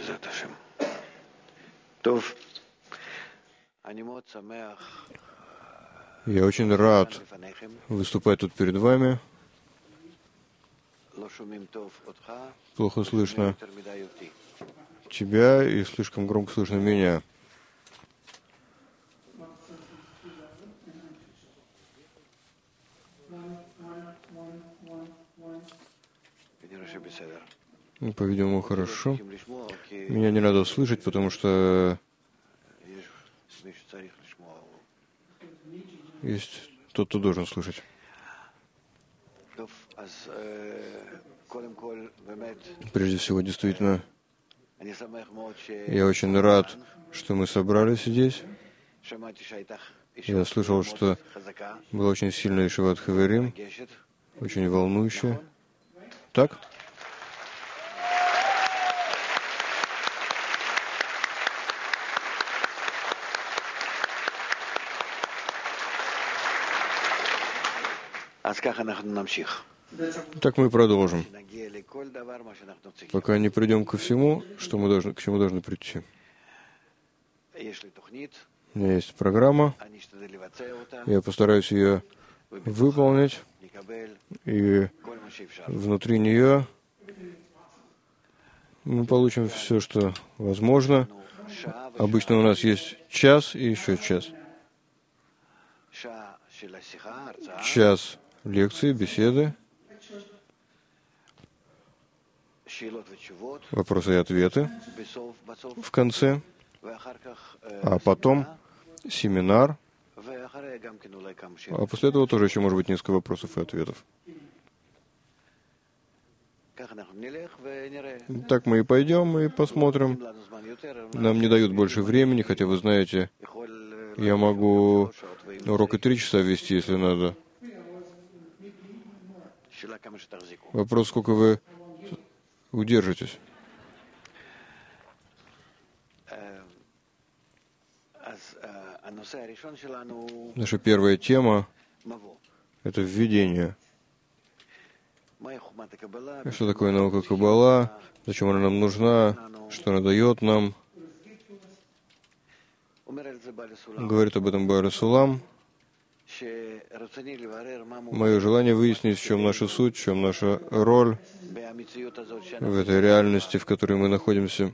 Я очень рад выступать тут перед вами. Плохо слышно тебя и слишком громко слышно меня. Ну, по-видимому, хорошо. Меня не надо слышать, потому что есть тот, кто должен слышать. Прежде всего, действительно, я очень рад, что мы собрались здесь. Я слышал, что была очень сильная Ешиват Хаверим, очень волнующая. Так? Так мы продолжим, пока не придем ко всему, к чему должны прийти. У меня есть программа, я постараюсь ее выполнить, и внутри нее мы получим все, что возможно. Обычно у нас есть час и еще час. Час лекции, беседы, вопросы и ответы в конце, а потом семинар, а после этого тоже еще может быть несколько вопросов и ответов. Так мы и пойдем и посмотрим. Нам не дают больше времени, хотя вы знаете, я могу урок и 3 часа вести, если надо. Вопрос, сколько вы удержитесь. Наша первая тема — это введение. Что такое наука Каббала, зачем она нам нужна, что она дает нам. Говорит об этом Бааль Сулам. Мое желание выяснить, в чем наша суть, в чем наша роль в этой реальности, в которой мы находимся.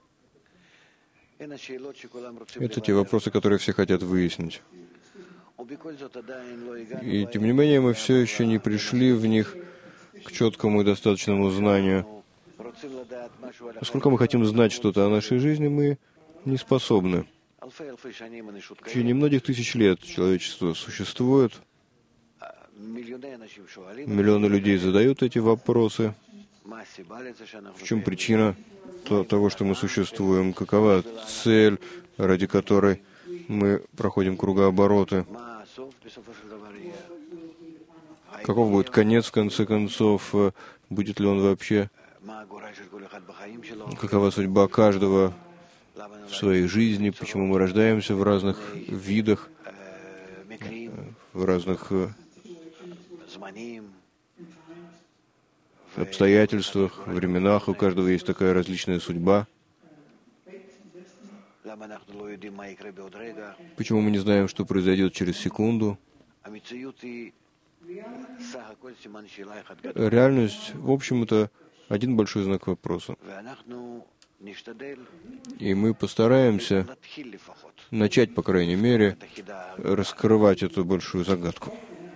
Это те вопросы, которые все хотят выяснить. И тем не менее, мы все еще не пришли в них к четкому и достаточному знанию. Поскольку мы хотим знать что-то о нашей жизни, мы не способны. В течение многих тысяч лет человечество существует. Миллионы людей задают эти вопросы. В чем причина того, что мы существуем? Какова цель, ради которой мы проходим кругообороты? Каков будет конец, в конце концов? Будет ли он вообще? Какова судьба каждого в своей жизни? Почему мы рождаемся в разных видах, в разных обстоятельствах, временах? У каждого есть такая различная судьба. Почему мы не знаем, что произойдет через секунду? Реальность, в общем, это один большой знак вопроса. И мы постараемся начать, по крайней мере, раскрывать эту большую загадку.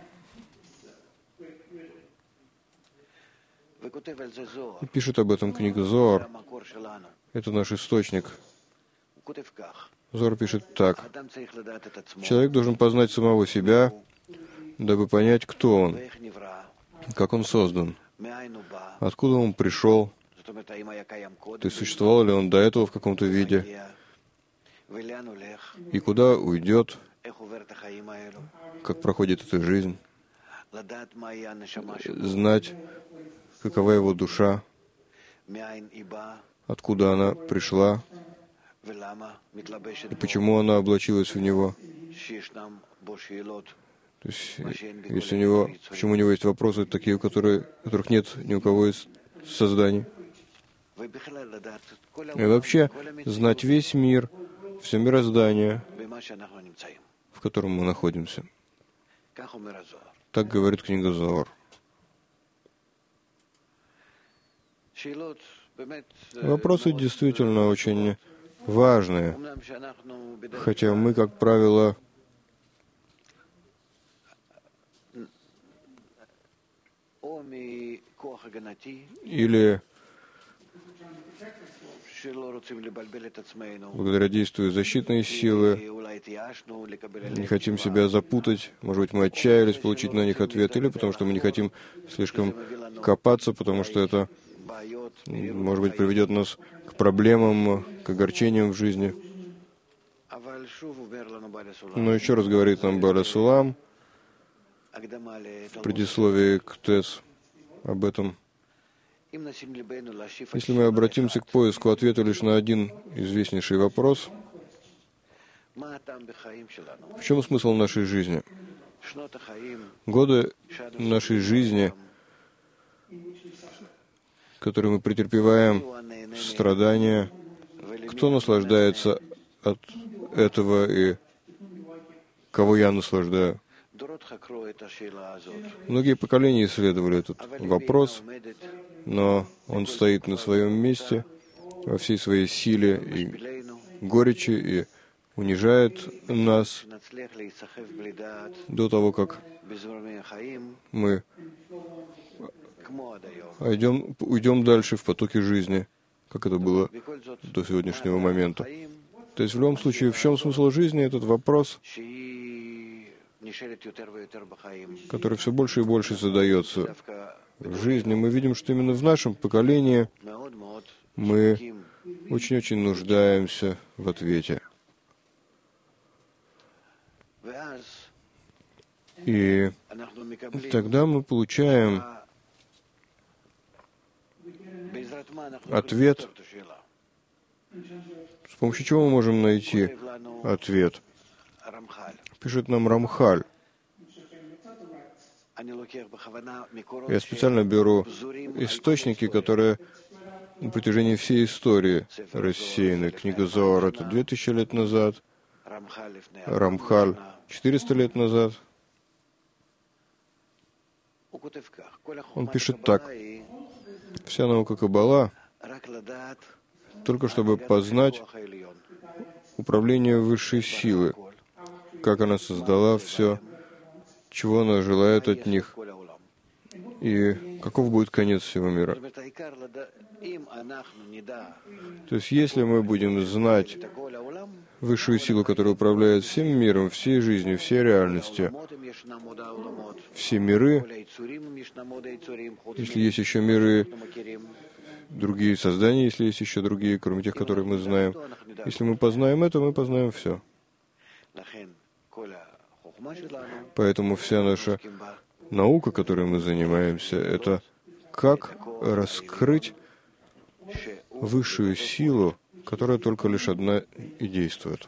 И пишет об этом книга Зоар. Это наш источник. Зоар пишет так. Человек должен познать самого себя, дабы понять, кто он, как он создан, откуда он пришел, то есть существовал ли он до этого в каком-то виде, и куда уйдет, как проходит эта жизнь, знать, какова его душа, откуда она пришла, и почему она облачилась в него. То есть, если у него, почему у него есть вопросы, такие, которых нет ни у кого из созданий. И вообще знать весь мир, все мироздание, в котором мы находимся. Так говорит книга Зоар. Вопросы действительно очень важные, хотя мы, как правило, или благодаря действию защитной силы не хотим себя запутать, может быть, мы отчаялись получить на них ответ, или потому что мы не хотим слишком копаться, потому что это, может быть, приведет нас к проблемам, к огорчениям в жизни. Но еще раз говорит нам Бааля Сулам в предисловии к ТЭС об этом. Если мы обратимся к поиску ответа лишь на один известнейший вопрос, в чем смысл нашей жизни? Годы нашей жизни, которые мы претерпеваем, страдания, кто наслаждается от этого и кого я наслаждаю? Многие поколения исследовали этот вопрос, но он стоит на своем месте во всей своей силе и горечи и унижает нас до того, как мы уйдем дальше в потоке жизни, как это было до сегодняшнего момента. То есть в любом случае, в чем смысл жизни, этот вопрос, который все больше и больше задается в жизни. Мы видим, что именно в нашем поколении мы очень-очень нуждаемся в ответе. И тогда мы получаем ответ, с помощью чего мы можем найти ответ. Пишет нам Рамхаль. Я специально беру источники, которые на протяжении всей истории рассеяны. Книга Зоар — это 2000 лет назад, Рамхаль — 400 лет назад. Он пишет так. Вся наука Каббала только чтобы познать управление высшей силы, как она создала все, чего она желает от них, и каков будет конец всего мира. То есть, если мы будем знать высшую силу, которая управляет всем миром, всей жизнью, всей реальностью, все миры, если есть еще миры, другие создания, если есть еще другие, кроме тех, которые мы знаем, если мы познаем это, мы познаем все. Поэтому вся наша наука, которой мы занимаемся, это как раскрыть высшую силу, которая только лишь одна и действует.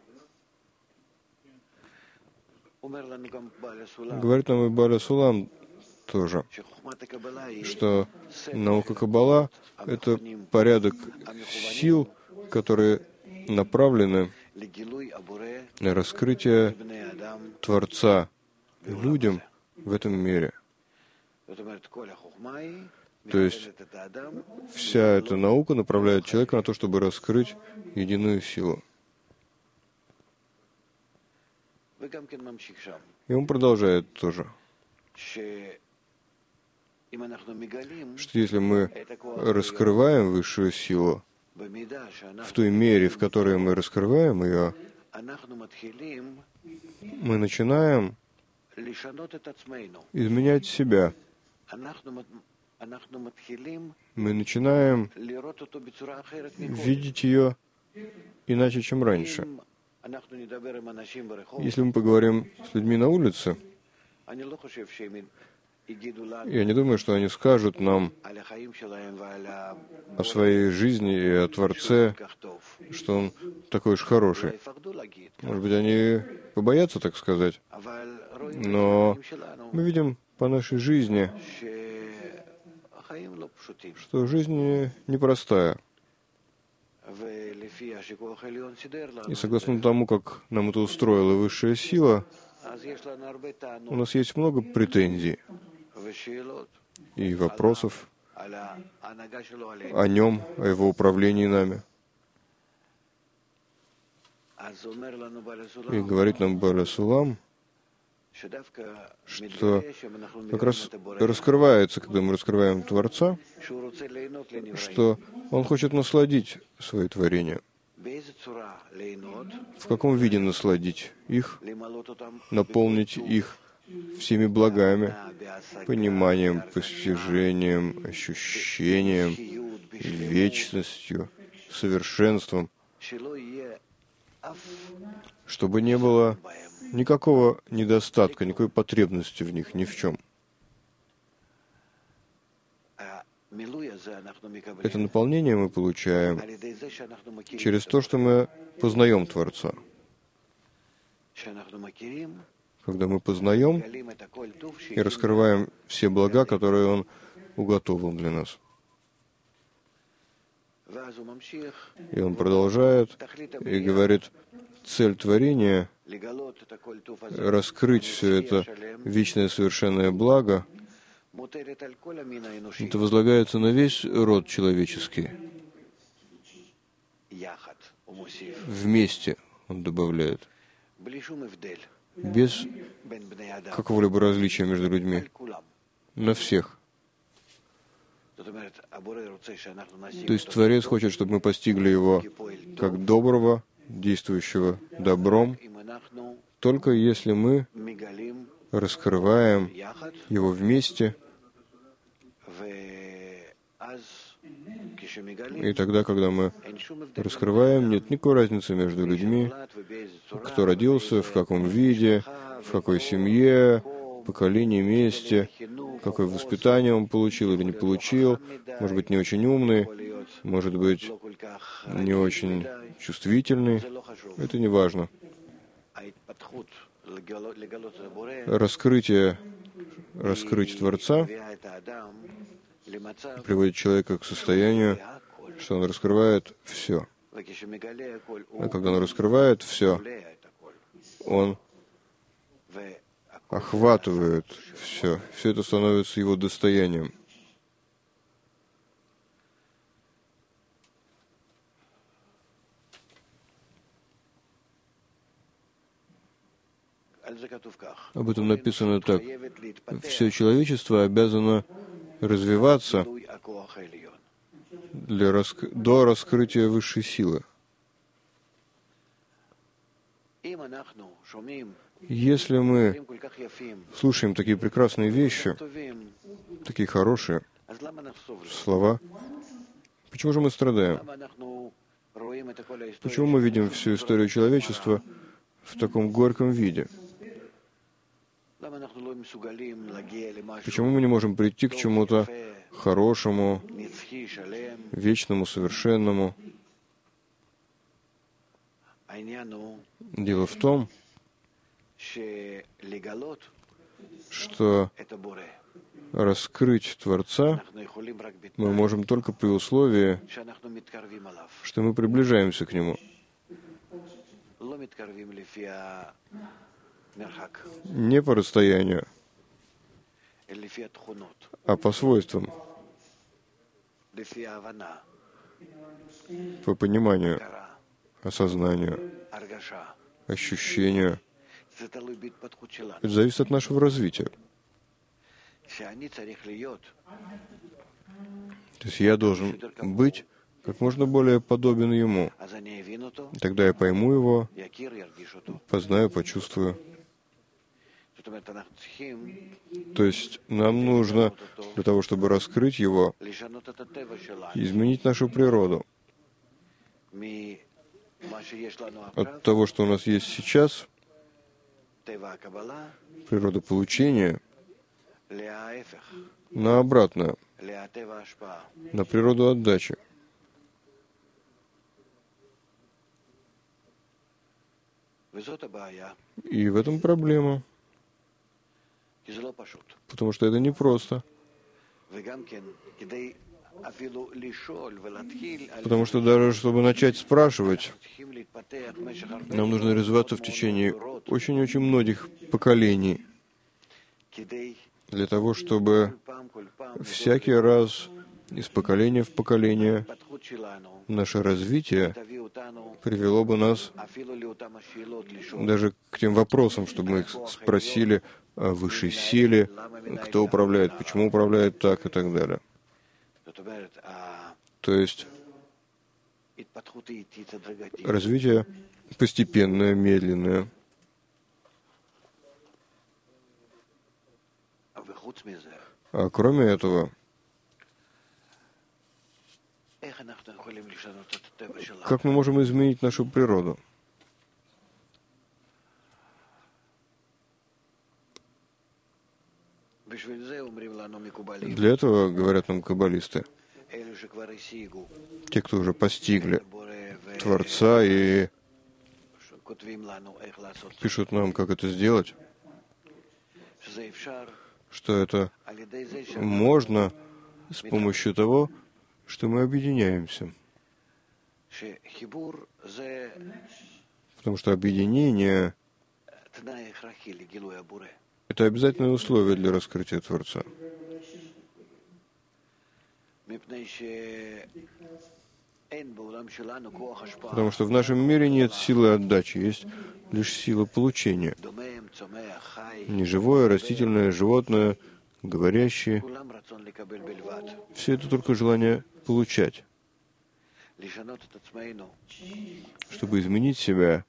Говорит нам и Бааля Сулам тоже, что наука Каббала — это порядок сил, которые направлены на раскрытие Творца людям в этом мире. То есть вся эта наука направляет человека на то, чтобы раскрыть единую силу. И он продолжает тоже, что если мы раскрываем высшую силу, в той мере, в которой мы раскрываем ее, мы начинаем изменять себя. Мы начинаем видеть ее иначе, чем раньше. Если мы поговорим с людьми на улице, я не думаю, что они скажут нам о своей жизни и о Творце, что Он такой уж хороший. Может быть, они побоятся так сказать. Но мы видим по нашей жизни, что жизнь непростая. И согласно тому, как нам это устроила высшая сила, у нас есть много претензий и вопросов о нем, о его управлении нами. И говорит нам Бааля Сулам, что как раз раскрывается, когда мы раскрываем Творца, что Он хочет насладить свои творения. В каком виде насладить их, наполнить их всеми благами, пониманием, постижением, ощущением, вечностью, совершенством, чтобы не было никакого недостатка, никакой потребности в них, ни в чем. Это наполнение мы получаем через то, что мы познаем Творца. Когда мы познаем и раскрываем все блага, которые Он уготовил для нас. И Он продолжает и говорит, цель творения — раскрыть все это вечное совершенное благо. Это возлагается на весь род человеческий. Вместе, он добавляет, без какого-либо различия между людьми, на всех. То есть Творец хочет, чтобы мы постигли Его как доброго, действующего добром, только если мы раскрываем Его вместе. И тогда, когда мы раскрываем, нет никакой разницы между людьми, кто родился, в каком виде, в какой семье, поколении, месте, какое воспитание он получил или не получил, может быть, не очень умный, может быть, не очень чувствительный. Это не важно. Раскрыть Творца приводит человека к состоянию, что он раскрывает все. А когда он раскрывает все, он охватывает все. Все это становится его достоянием. Об этом написано так. Все человечество обязано развиваться до раскрытия высшей силы. Если мы слушаем такие прекрасные вещи, такие хорошие слова, почему же мы страдаем? Почему мы видим всю историю человечества в таком горьком виде? Почему мы не можем прийти к чему-то хорошему, вечному, совершенному? Дело в том, что раскрыть Творца мы можем только при условии, что мы приближаемся к Нему. Не по расстоянию, а по свойствам, по пониманию, осознанию, ощущению. Это зависит от нашего развития. То есть я должен быть как можно более подобен Ему. Тогда я пойму Его, познаю, почувствую. То есть нам нужно, для того, чтобы раскрыть Его, изменить нашу природу. От того, что у нас есть сейчас, природа получения, на обратное, на природу отдачи. И в этом проблема. Потому что это непросто. Потому что даже чтобы начать спрашивать, нам нужно развиваться в течение очень-очень многих поколений, для того, чтобы всякий раз из поколения в поколение наше развитие привело бы нас даже к тем вопросам, чтобы мы их спросили о высшей силе, кто управляет, почему управляет так и так далее. То есть развитие постепенное, медленное. А кроме этого, как мы можем изменить нашу природу? Для этого, говорят нам каббалисты, те, кто уже постигли Творца и пишут нам, как это сделать, что это можно с помощью того, что мы объединяемся. Потому что объединение — это обязательное условие для раскрытия Творца. Потому что в нашем мире нет силы отдачи, есть лишь сила получения. Неживое, растительное, животное, говорящее — все это только желание получать. Чтобы изменить себя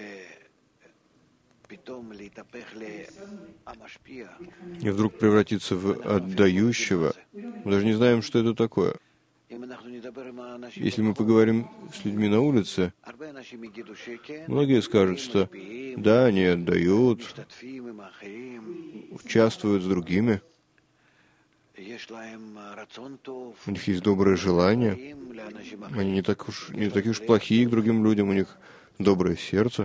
и вдруг превратиться в отдающего, мы даже не знаем, что это такое. Если мы поговорим с людьми на улице, многие скажут, что да, они отдают, участвуют с другими, у них есть доброе желание, они не такие уж плохие к другим людям, у них доброе сердце,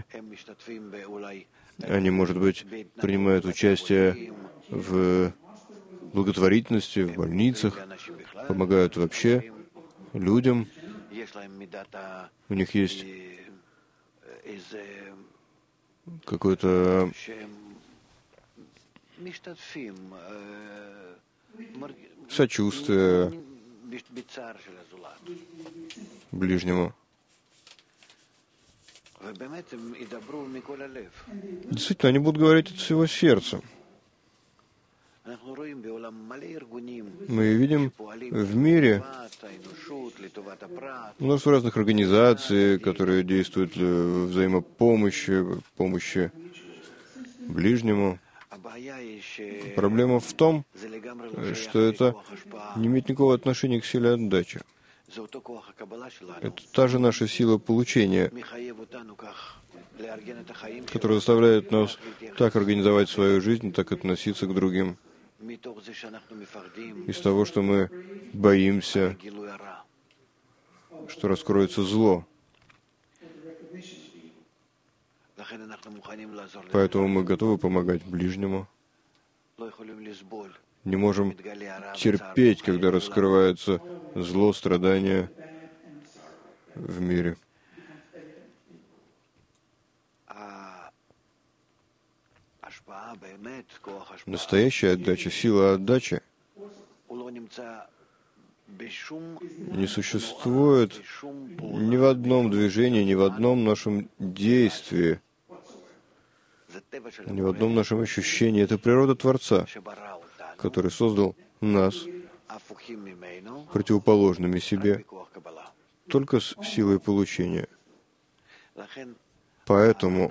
они, может быть, принимают участие в благотворительности, в больницах, помогают вообще людям, у них есть какое-то сочувствие ближнему. Действительно, они будут говорить от всего сердца. Мы видим в мире множество разных организаций, которые действуют в взаимопомощи, помощи ближнему. Проблема в том, что это не имеет никакого отношения к силе отдачи. Это та же наша сила получения, которая заставляет нас так организовать свою жизнь, так относиться к другим. Из того, что мы боимся, что раскроется зло. Поэтому мы готовы помогать ближнему. Не можем терпеть, когда раскрывается зло, страдания в мире. Настоящая отдача, сила отдачи не существует ни в одном движении, ни в одном нашем действии, ни в одном нашем ощущении. Это природа Творца, который создал нас противоположными себе, только с силой получения. Поэтому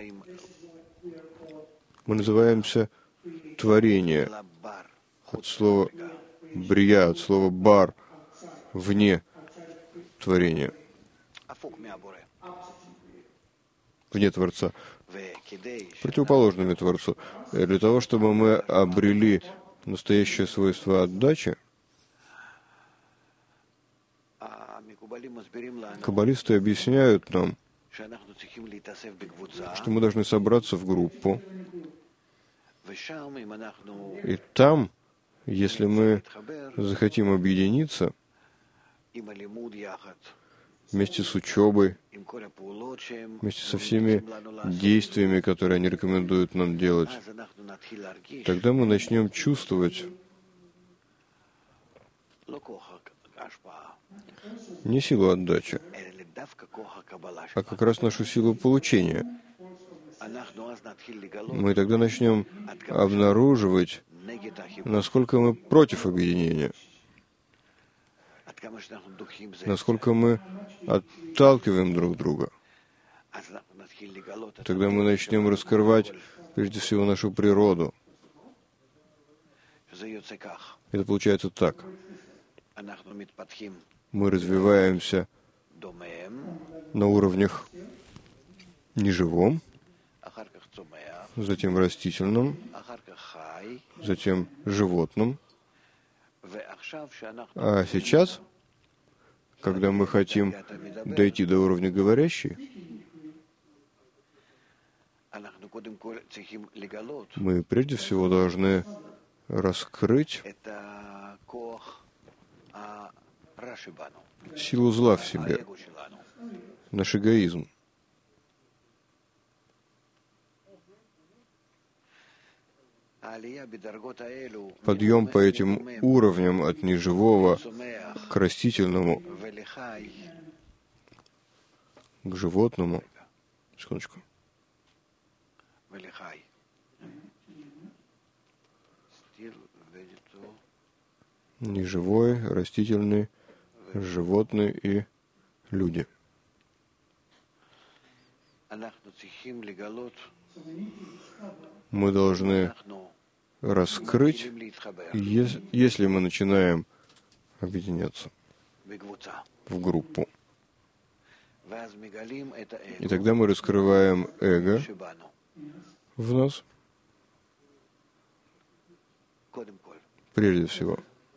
мы называемся творение, от слова брия, от слова бар, вне творения, вне Творца, противоположными Творцу. И для того, чтобы мы обрели настоящее свойство отдачи, каббалисты объясняют нам, что мы должны собраться в группу, и там, если мы захотим объединиться, вместе с учебой, вместе со всеми действиями, которые они рекомендуют нам делать, тогда мы начнем чувствовать не силу отдачи, а как раз нашу силу получения. Мы тогда начнем обнаруживать, насколько мы против объединения, насколько мы отталкиваем друг друга. Тогда мы начнем раскрывать, прежде всего, нашу природу. Это получается так. Мы развиваемся на уровнях неживом, затем растительном, затем животном. А сейчас, когда мы хотим дойти до уровня говорящей, мы прежде всего должны раскрыть силу зла в себе, наш эгоизм. Подъем по этим уровням от неживого к растительному, к животному. Секундочку. Неживой, растительный, животные и люди. Мы должны раскрыть, если мы начинаем объединяться в группу. И тогда мы раскрываем эго в нас, прежде всего.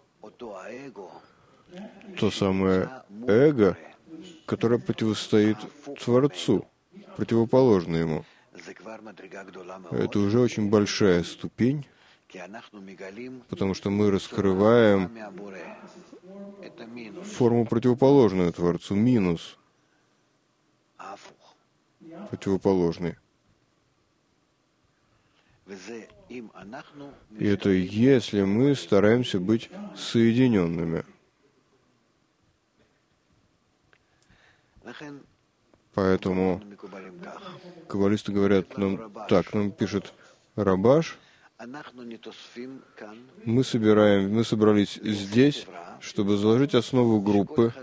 То самое эго, которое противостоит Творцу, противоположно ему. Это уже очень большая ступень, потому что мы раскрываем форму противоположную Творцу, минус противоположный. И это если мы стараемся быть соединенными. Поэтому каббалисты говорят нам так, нам пишет Рабаш, мы собрались здесь, чтобы заложить основу группы,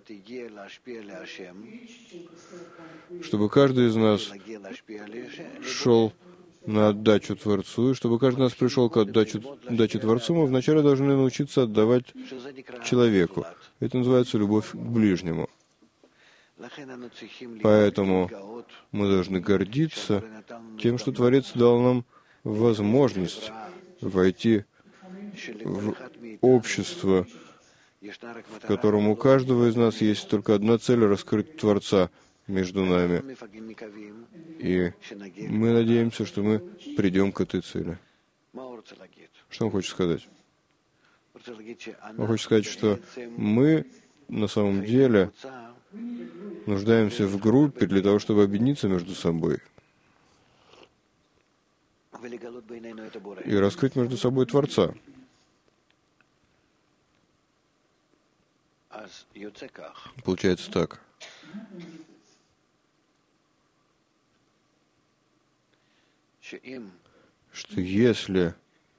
чтобы каждый из нас шел на отдачу Творцу, и чтобы каждый из нас пришел к отдаче Творцу, мы вначале должны научиться отдавать человеку. Это называется любовь к ближнему. Поэтому мы должны гордиться тем, что Творец дал нам возможность войти в общество, в котором у каждого из нас есть только одна цель — раскрыть Творца между нами. И мы надеемся, что мы придем к этой цели. Что он хочет сказать? Он хочет сказать, что мы на самом деле нуждаемся в группе для того, чтобы объединиться между собой и раскрыть между собой Творца. Получается так. Что если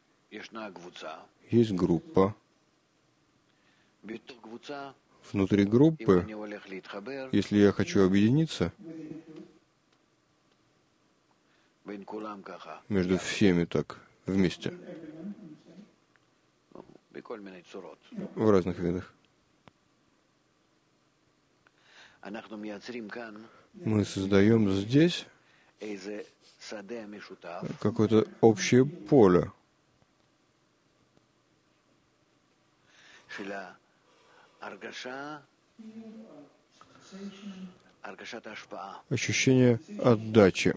есть группа, внутри группы, если я хочу объединиться между всеми так вместе, в разных видах, мы создаем здесь какое-то общее поле, ощущение отдачи.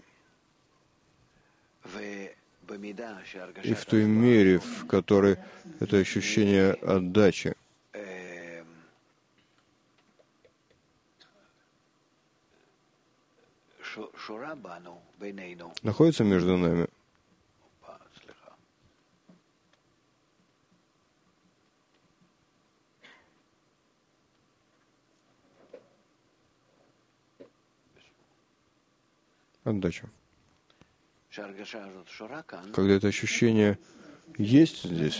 И в той мере, в которой это ощущение отдачи находится между нами. Отдача. Когда это ощущение есть здесь,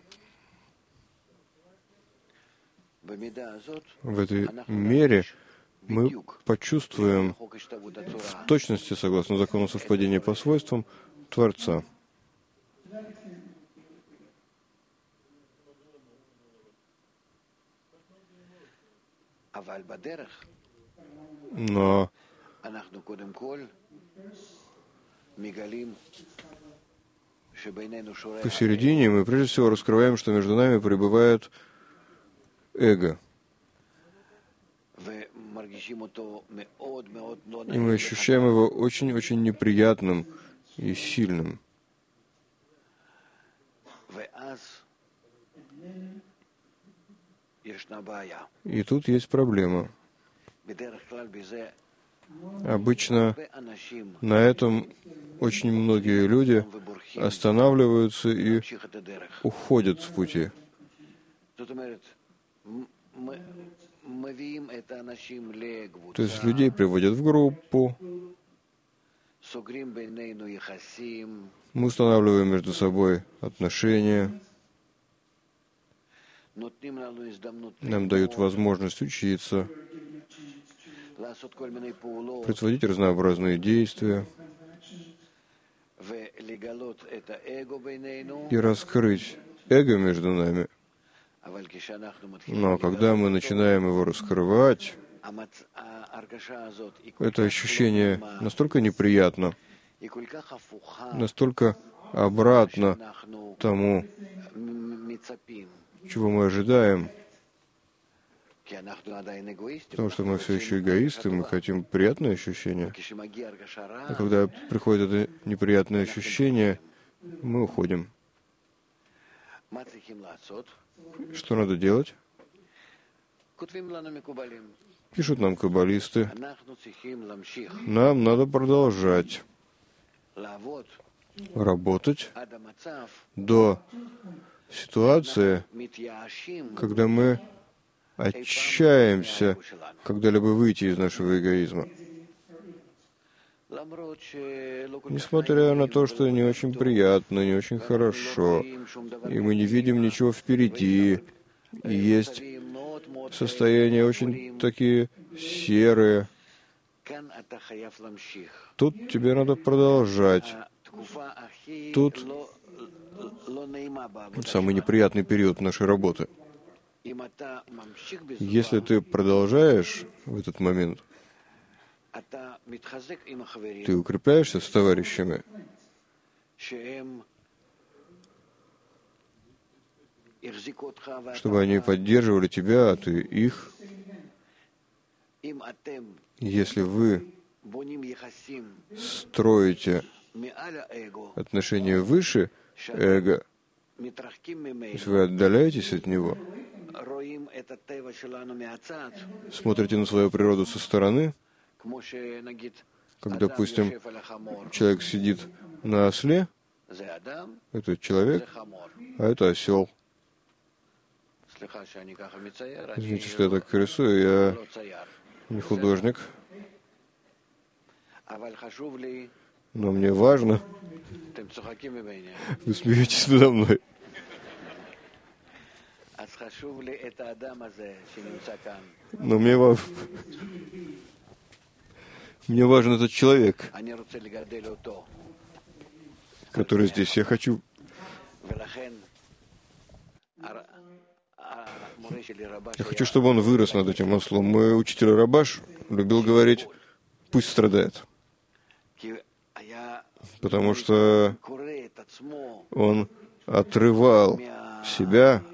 в этой мере мы почувствуем в точности, согласно закону совпадения по свойствам, Творца. Но посередине мы прежде всего раскрываем, что между нами пребывает эго. И мы ощущаем его очень-очень неприятным и сильным. И тут есть проблема. Обычно на этом очень многие люди останавливаются и уходят с пути. То есть людей приводят в группу, мы устанавливаем между собой отношения, нам дают возможность учиться, производить разнообразные действия и раскрыть эго между нами. Но когда мы начинаем его раскрывать, это ощущение настолько неприятно, настолько обратно тому, чего мы ожидаем, потому что мы все еще эгоисты, мы хотим приятное ощущение. А когда приходит это неприятное ощущение, мы уходим. Что надо делать? Пишут нам каббалисты. Нам надо продолжать работать до ситуации, когда мы отчаемся когда-либо выйти из нашего эгоизма. Несмотря на то, что не очень приятно, не очень хорошо, и мы не видим ничего впереди, и есть состояния очень такие серые, тут тебе надо продолжать. Тут самый неприятный период нашей работы. Если ты продолжаешь в этот момент, ты укрепляешься с товарищами, чтобы они поддерживали тебя, а ты их. Если вы строите отношения выше эго, если вы отдаляетесь от него, смотрите на свою природу со стороны, как, допустим, человек сидит на осле, это человек, а это осел. Извините, что я так рисую, я не художник. Но мне важно. Вы смеетесь надо мной. Но мне важен этот человек, который здесь. Я хочу. Я хочу, чтобы он вырос над этим ослом. Мой учитель Рабаш любил говорить: пусть страдает. Потому что он отрывал себя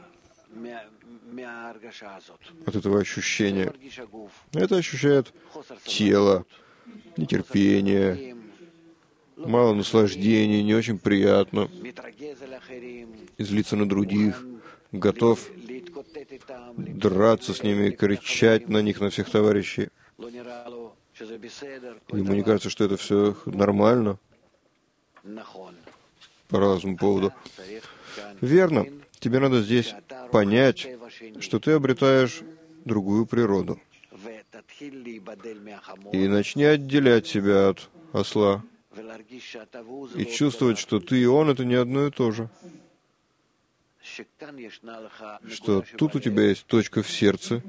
от этого ощущения. Это ощущает тело, нетерпение, мало наслаждений, не очень приятно, и злиться на других, готов драться с ними, кричать на них, на всех товарищей. Ему не кажется, что это все нормально по разному поводу. Верно. Тебе надо здесь понять, что ты обретаешь другую природу. И начни отделять себя от осла. И чувствовать, что ты и он — это не одно и то же. Что тут у тебя есть точка в сердце,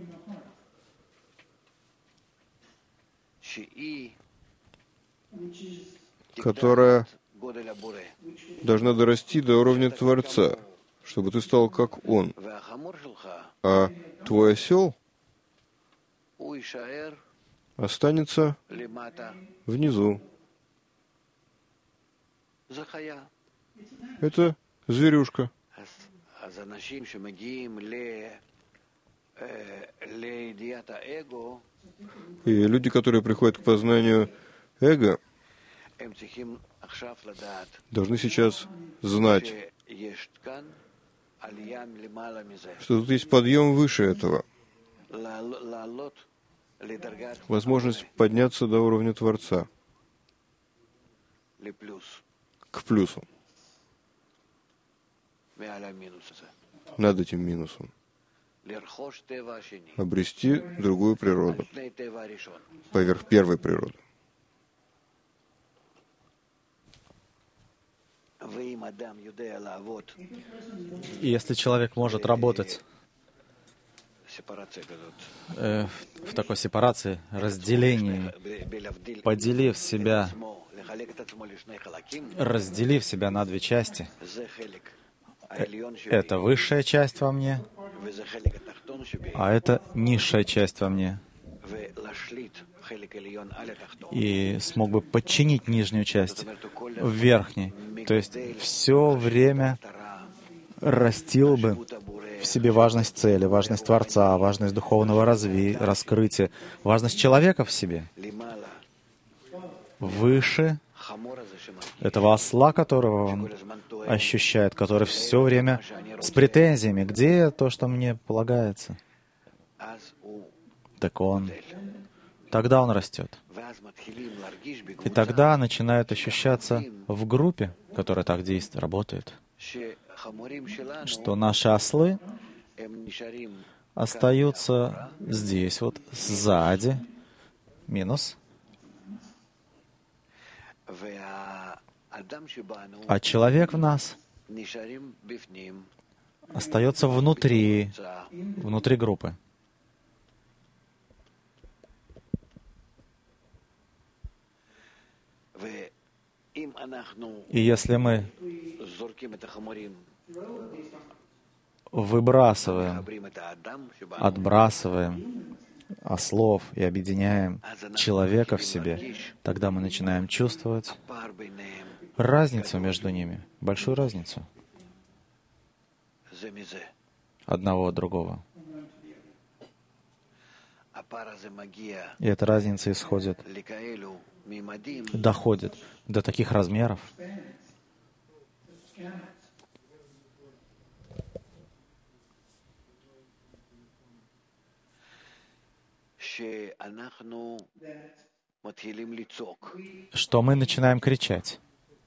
которая должна дорасти до уровня Творца, чтобы ты стал как он. А твой осел останется внизу. Это зверюшка. И люди, которые приходят к познанию эго, должны сейчас знать, что тут есть подъем выше этого. Возможность подняться до уровня Творца. К плюсу. Над этим минусом. Обрести другую природу. Поверх первой природы. И если человек может работать в такой сепарации, разделении, разделив себя на две части, это высшая часть во мне, а это низшая часть во мне. И смог бы подчинить нижнюю часть в верхней. То есть все время растил бы в себе важность цели, важность Творца, важность духовного раскрытия, важность человека в себе. Выше этого осла, которого он ощущает, который все время с претензиями. Где то, что мне полагается? Так тогда он растет. И тогда начинает ощущаться в группе, которая так действует, работает, что наши ослы остаются здесь, вот сзади, минус, а человек в нас остается внутри группы. И если мы отбрасываем ослов и объединяем человека в себе, тогда мы начинаем чувствовать разницу между ними, большую разницу одного от другого. И эта разница доходит до таких размеров, что мы начинаем кричать.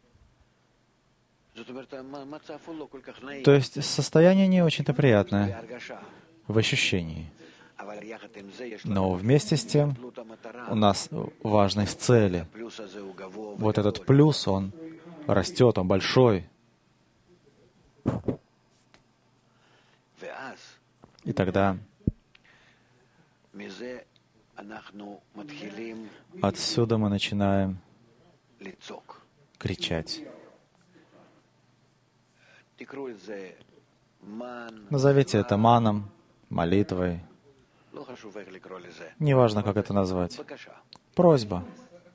То есть состояние не очень-то приятное в ощущении. Но вместе с тем у нас важность цели. Вот этот плюс, он растет, он большой. И тогда отсюда мы начинаем кричать. Назовите это маном, молитвой. Неважно, как это назвать. Просьба.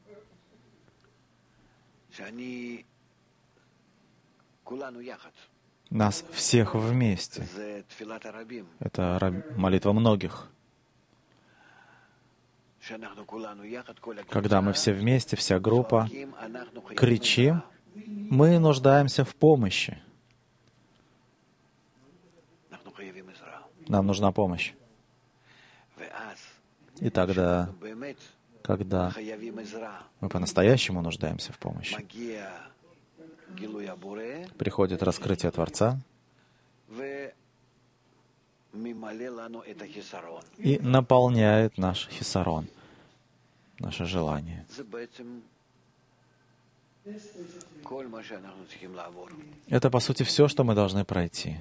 Нас всех вместе. Это молитва многих. Когда мы все вместе, вся группа, кричим, мы нуждаемся в помощи. Нам нужна помощь. И тогда, когда мы по-настоящему нуждаемся в помощи, приходит раскрытие Творца и наполняет наш хисарон, наше желание. Это, по сути, все, что мы должны пройти.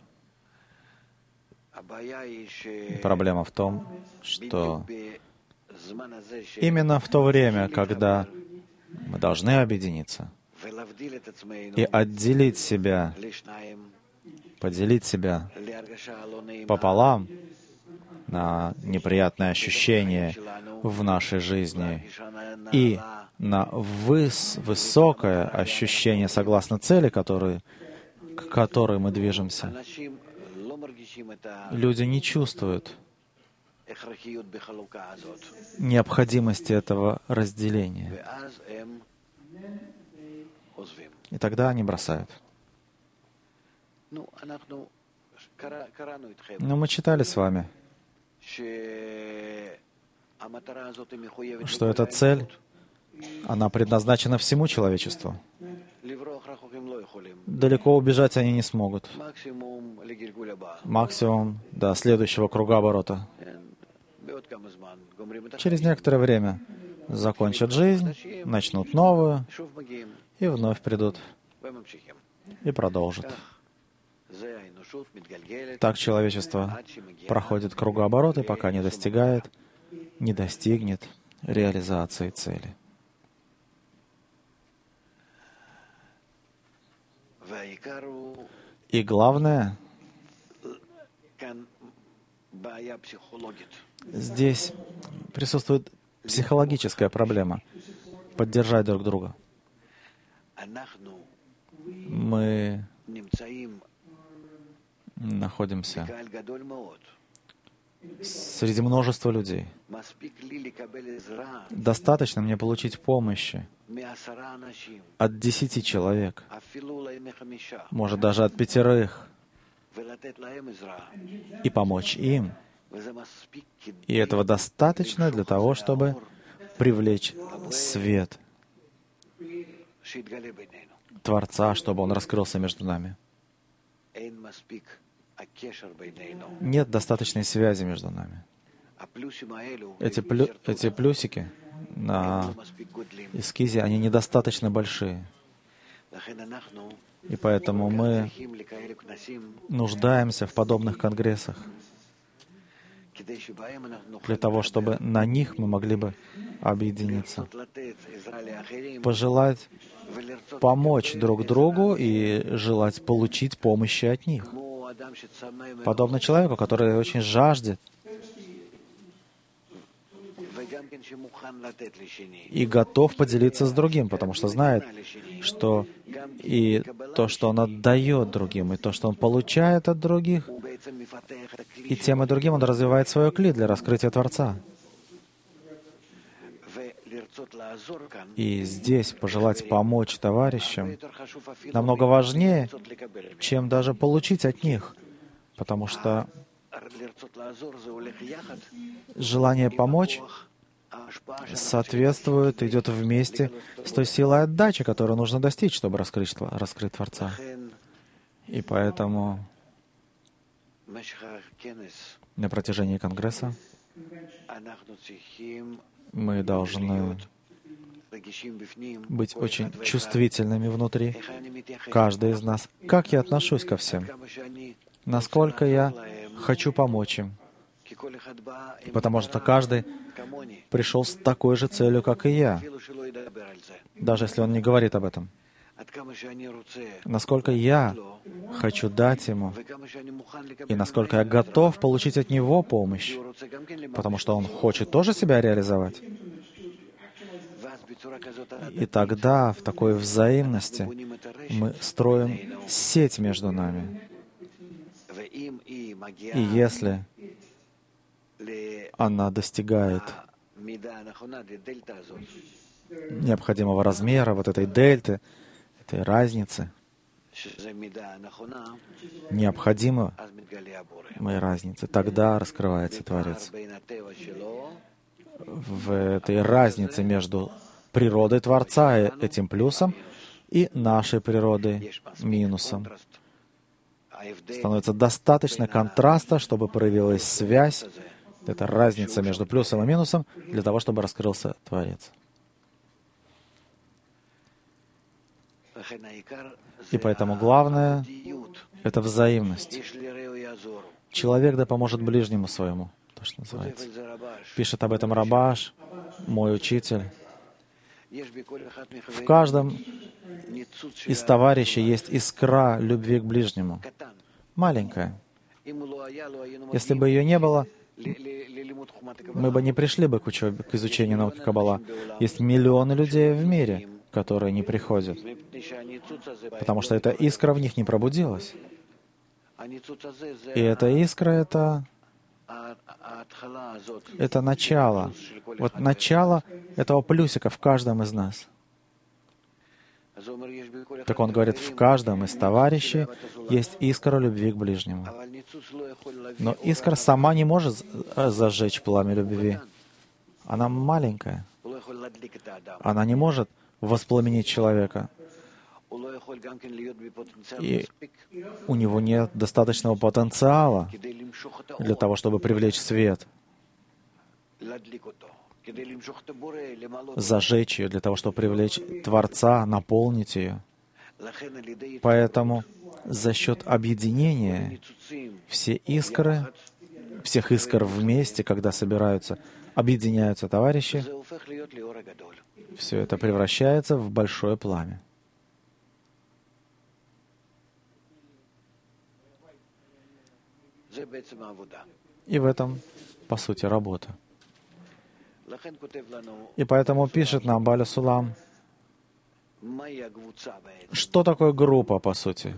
Проблема в том, что именно в то время, когда мы должны объединиться и отделить себя, поделить себя пополам на неприятные ощущения в нашей жизни и на высокое ощущение согласно цели, к которой мы движемся, люди не чувствуют необходимости этого разделения. И тогда они бросают. Но мы читали с вами, что эта цель, она предназначена всему человечеству. Далеко убежать они не смогут. Максимум до следующего кругооборота. Через некоторое время закончат жизнь, начнут новую, и вновь придут, и продолжат. Так человечество проходит кругообороты, пока не достигнет реализации цели. И главное, здесь присутствует психологическая проблема — поддержать друг друга. Мы находимся среди множества людей. Достаточно мне получить помощи от 10 человек, может, даже от 5, и помочь им. И этого достаточно для того, чтобы привлечь свет Творца, чтобы Он раскрылся между нами. Нет достаточной связи между нами. Эти плюсики на эскизе, они недостаточно большие. И поэтому мы нуждаемся в подобных конгрессах, для того, чтобы на них мы могли бы объединиться, пожелать помочь друг другу и желать получить помощи от них. Подобно человеку, который очень жаждет и готов поделиться с другим, потому что знает, что и то, что он отдает другим, и то, что он получает от других, и тем и другим он развивает свое кли для раскрытия Творца. И здесь пожелать помочь товарищам намного важнее, чем даже получить от них, потому что желание помочь соответствует, идет вместе с той силой отдачи, которую нужно достичь, чтобы раскрыть Творца. И поэтому на протяжении Конгресса мы должны быть очень чувствительными внутри, каждый из нас. Как я отношусь ко всем? Насколько я хочу помочь им? Потому что каждый пришел с такой же целью, как и я, даже если он не говорит об этом. Насколько я хочу дать ему, и насколько я готов получить от него помощь, потому что он хочет тоже себя реализовать. И тогда в такой взаимности мы строим сеть между нами. И если она достигает необходимого размера, вот этой дельты, этой разницы, необходимой разницы, тогда раскрывается Творец в этой разнице между природой Творца, этим плюсом, и нашей природой, минусом. Становится достаточно контраста, чтобы проявилась связь, это разница между плюсом и минусом, для того, чтобы раскрылся Творец. И поэтому главное — это взаимность. Человек да поможет ближнему своему, то, что называется. Пишет об этом Рабаш, мой учитель. В каждом из товарищей есть искра любви к ближнему. Маленькая. Если бы ее не было, мы бы не пришли бы к изучению науки Каббала. Есть миллионы людей в мире, которые не приходят, потому что эта искра в них не пробудилась. И эта искра — это начало. Вот начало этого плюсика в каждом из нас. Так он говорит, в каждом из товарищей есть искра любви к ближнему. Но искра сама не может зажечь пламя любви. Она маленькая. Она не может воспламенить человека. И у него нет достаточного потенциала для того, чтобы привлечь свет, зажечь ее, для того, чтобы привлечь Творца, наполнить ее. Поэтому за счет объединения все искры, всех искр вместе, когда собираются, объединяются товарищи, все это превращается в большое пламя. И в этом, по сути, работа. И поэтому пишет нам Бааля Сулам, что такое группа, по сути?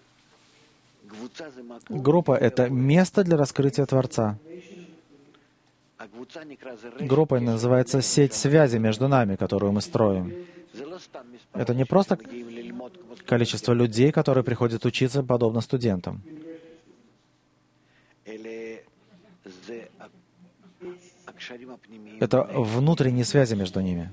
Группа — это место для раскрытия Творца. Группой называется сеть связи между нами, которую мы строим. Это не просто количество людей, которые приходят учиться, подобно студентам. Это внутренние связи между ними.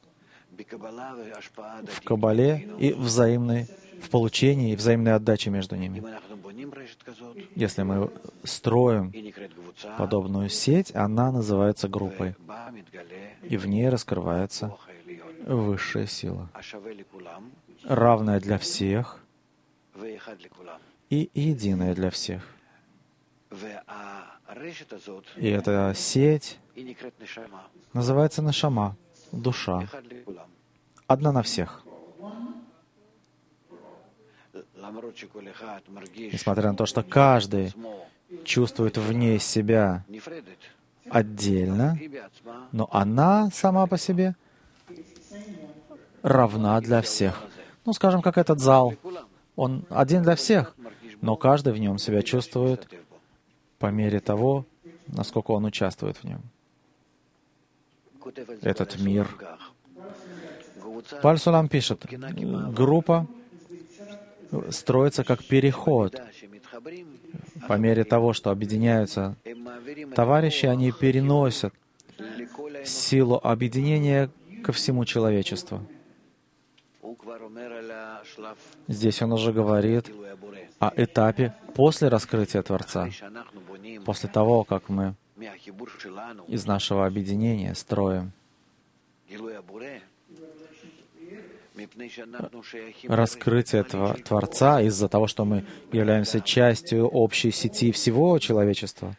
В Каббале и в получении и взаимной отдаче между ними. Если мы строим подобную сеть, она называется группой. И в ней раскрывается высшая сила, равная для всех и единая для всех. И эта сеть называется Нешама, душа, одна на всех. Несмотря на то, что каждый чувствует в ней себя отдельно, но она сама по себе равна для всех. Ну, скажем, как этот зал. Он один для всех, но каждый в нем себя чувствует по мере того, насколько он участвует в нем. Этот мир. Бааль Сулам пишет, группа строится как переход. По мере того, что объединяются товарищи, они переносят силу объединения ко всему человечеству. Здесь он уже говорит о этапе после раскрытия Творца, после того, как мы из нашего объединения строим раскрытие Творца из-за того, что мы являемся частью общей сети всего человечества.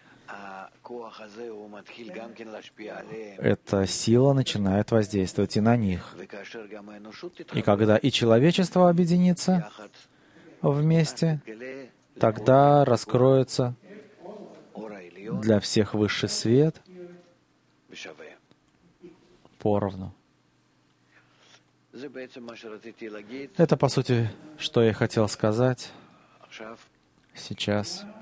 Эта сила начинает воздействовать и на них. И когда и человечество объединится вместе, тогда раскроется для всех высший свет поровну. Это, по сути, что я хотел сказать сейчас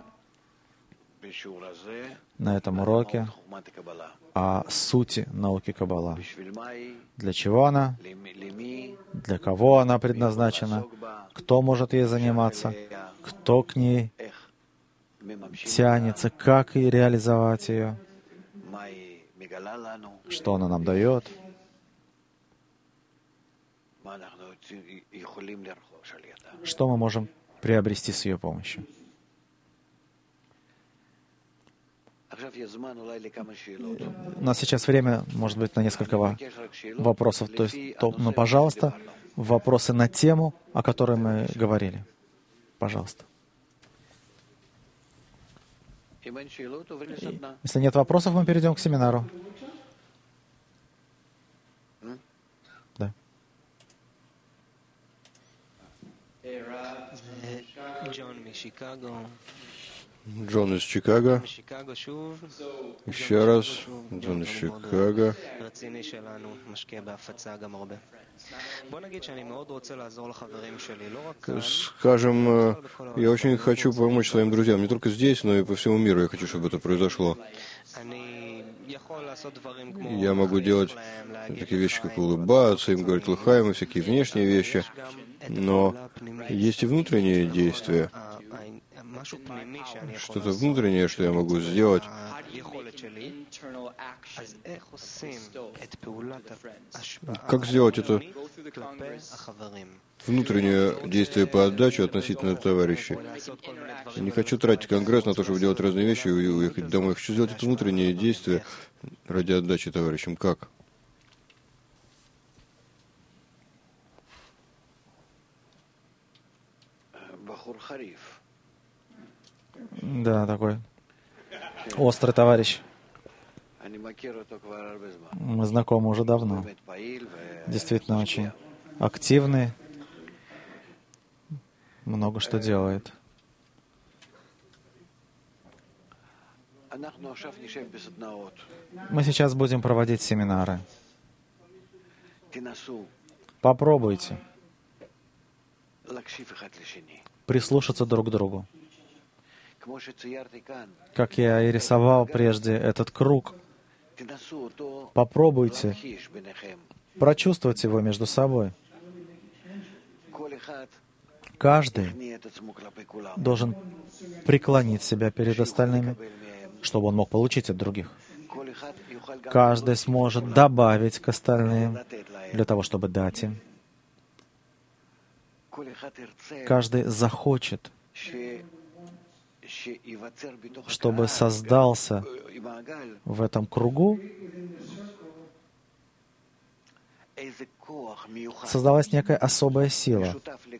на этом уроке о сути науки Каббала. Для чего она? Для кого она предназначена? Кто может ей заниматься? Кто к ней тянется? Как и реализовать ее? что она нам дает, что мы можем приобрести с ее помощью. У нас сейчас время, может быть, на несколько вопросов. Но, пожалуйста, вопросы на тему, о которой мы говорили. Пожалуйста. Если нет вопросов, мы перейдем к семинару. Да. Джон из Чикаго. Еще раз. Джон из Чикаго. Скажем, я очень хочу помочь своим друзьям, не только здесь, но и по всему миру. Я хочу, чтобы это произошло. Я могу делать такие вещи, как улыбаться, им говорить лыхаем, и всякие внешние вещи, но есть и внутренние действия. Что-то внутреннее, что я могу сделать. Как сделать это внутреннее действие по отдаче относительно товарищей? Я не хочу тратить Конгресс на то, чтобы делать разные вещи и уехать домой. Я хочу сделать это внутреннее действие ради отдачи товарищам. Как? Да, такой острый товарищ. Мы знакомы уже давно. Действительно очень активный. Много что делает. Мы сейчас будем проводить семинары. Попробуйте прислушаться друг к другу. Как я и рисовал прежде этот круг, попробуйте прочувствовать его между собой. Каждый должен преклонить себя перед остальными, чтобы он мог получить от других. Каждый сможет добавить к остальным для того, чтобы дать им. Каждый захочет, чтобы создался в этом кругу, создалась некая особая сила,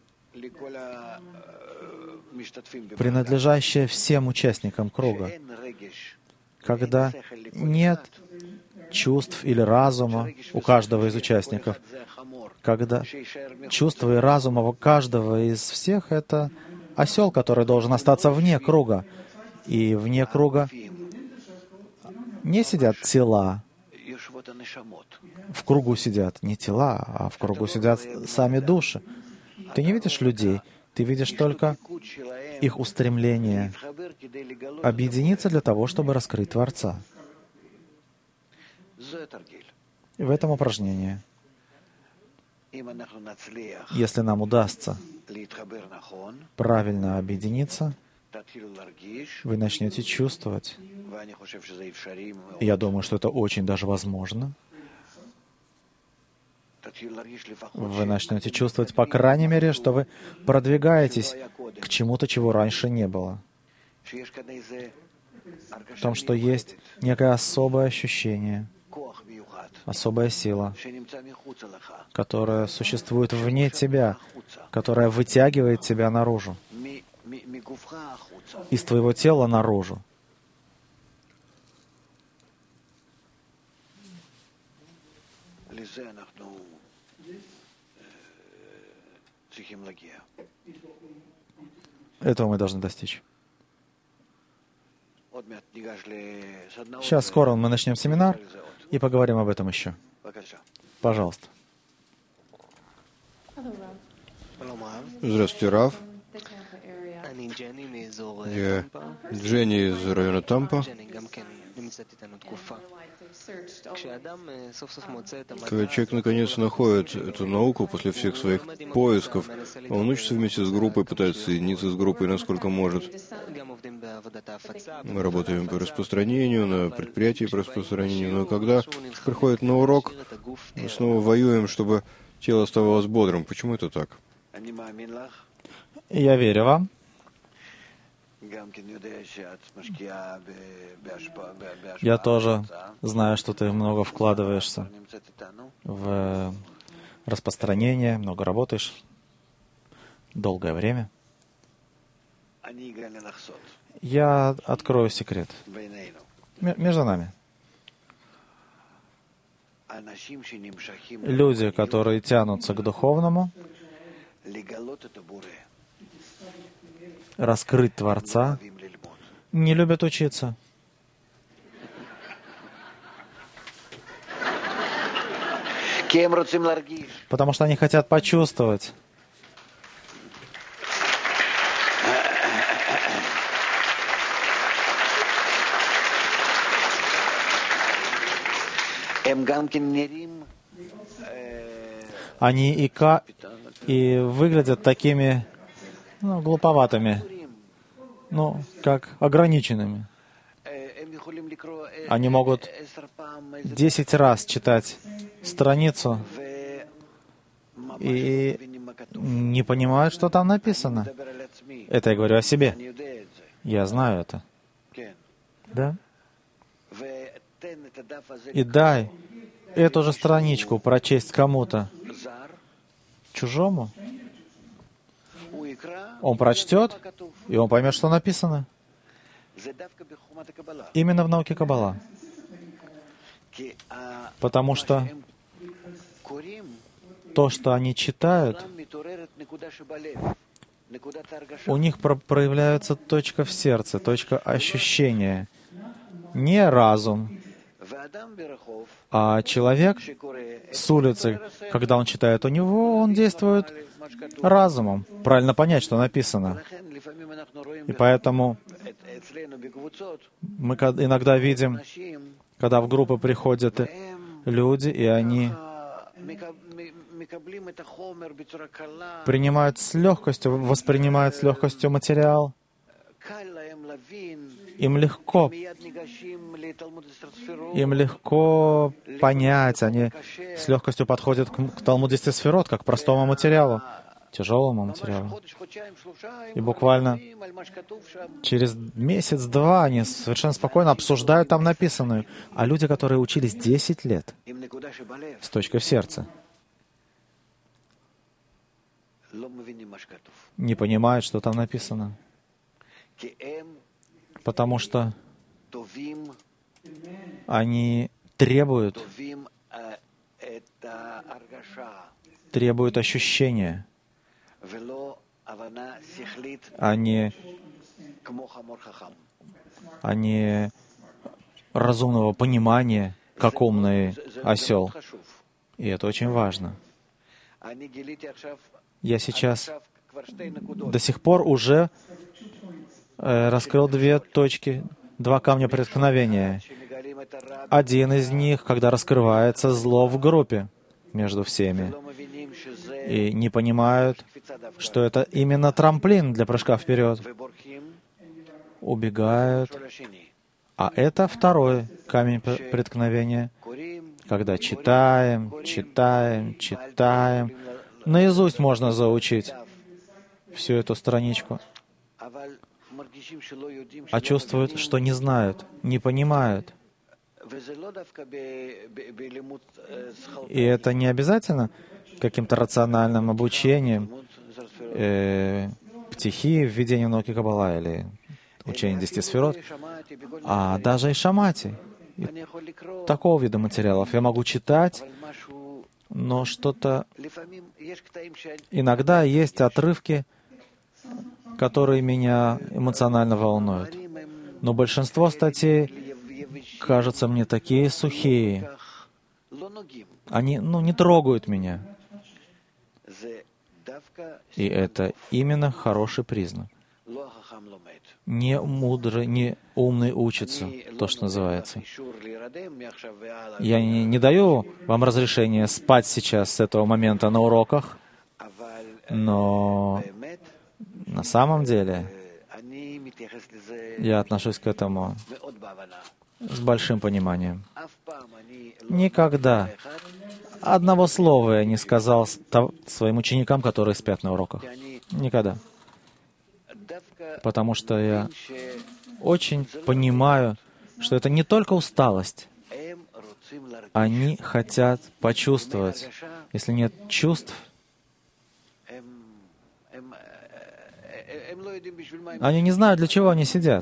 принадлежащая всем участникам круга, когда нет чувств или разума у каждого из участников, когда чувства и разум у каждого из всех — это осел, который должен остаться вне круга. И вне круга не сидят тела. В кругу сидят не тела, а в кругу сидят сами души. Ты не видишь людей, ты видишь только их устремление объединиться для того, чтобы раскрыть Творца. И в этом упражнении, если нам удастся правильно объединиться, вы начнете чувствовать, и я думаю, что это очень даже возможно, вы начнете чувствовать, по крайней мере, что вы продвигаетесь к чему-то, чего раньше не было. В том, что есть некое особое ощущение, особая сила, которая существует вне тебя, которая вытягивает тебя наружу, из твоего тела наружу. Этого мы должны достичь. Сейчас скоро мы начнем семинар и поговорим об этом еще. Пожалуйста. Здравствуйте, Рав. Я Дженни из района Тампа. Когда человек наконец находит эту науку после всех своих поисков, он учится вместе с группой, пытается соединиться с группой, насколько может. Мы работаем по распространению, на предприятии по распространению, но когда приходит на урок, мы снова воюем, чтобы тело оставалось бодрым. Почему это так? Я верю вам. Я тоже знаю, что ты много вкладываешься в распространение, много работаешь, долгое время. Я открою секрет. Между нами. Люди, которые тянутся к духовному, раскрыть Творца, не любят учиться. Потому что они хотят почувствовать. Они и выглядят такими, глуповатыми, как ограниченными. Они могут 10 раз читать страницу и не понимают, что там написано. Это я говорю о себе. Я знаю это. Да? И дай эту же страничку прочесть кому-то чужому. Он прочтет, и он поймет, что написано. Именно в науке Каббала. Потому что то, что они читают, у них проявляется точка в сердце, точка ощущения. Не разум. А человек с улицы, когда он читает, он действует разумом. Правильно понять, что написано. И поэтому мы иногда видим, когда в группы приходят люди, и они принимают с легкостью, воспринимают с легкостью материал. Им легко понять, они с легкостью подходят к Талмуд 10 сферот, как к простому материалу, тяжелому материалу. И буквально через месяц-два они совершенно спокойно обсуждают там написанное. А люди, которые учились 10 лет с точкой в сердце, не понимают, что там написано. Потому что они требуют ощущения, а не разумного понимания, как умный осел. И это очень важно. Я сейчас до сих пор уже раскрыл 2 точки, 2 камня преткновения. Один из них, когда раскрывается зло в группе между всеми, и не понимают, что это именно трамплин для прыжка вперед, убегают. А это 2 камень преткновения, когда читаем, наизусть можно заучить всю эту страничку, а чувствуют, что не знают, не понимают. И это не обязательно каким-то рациональным обучением, птихи, введение в науки Каббала или учение 10 сферот, а даже и шамати, и такого вида материалов. Я могу читать, но что-то... Иногда есть отрывки, которые меня эмоционально волнуют. Но большинство статей кажутся мне такие сухие. Они, не трогают меня. И это именно хороший признак. Не мудрый, не умный учится, то, что называется. Я не даю вам разрешения спать сейчас с этого момента на уроках, но на самом деле я отношусь к этому с большим пониманием. Никогда одного слова я не сказал своим ученикам, которые спят на уроках. Никогда. Потому что я очень понимаю, что это не только усталость. Они хотят почувствовать. Если нет чувств, они не знают, для чего они сидят.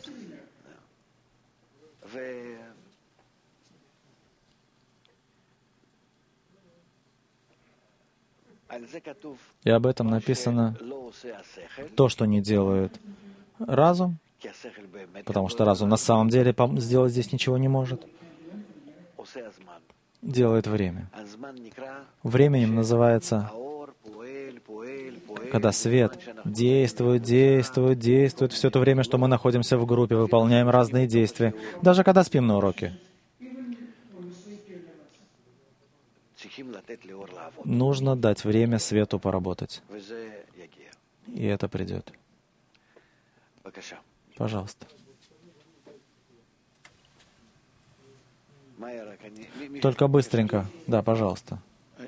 И об этом написано то, что не делает разум, потому что разум на самом деле сделать здесь ничего не может. Делает время. Временем называется, когда свет действует, действует, действует все то время, что мы находимся в группе, выполняем разные действия, даже когда спим на уроке. Нужно дать время свету поработать. И это придет. Пожалуйста. Только быстренько. Да, пожалуйста.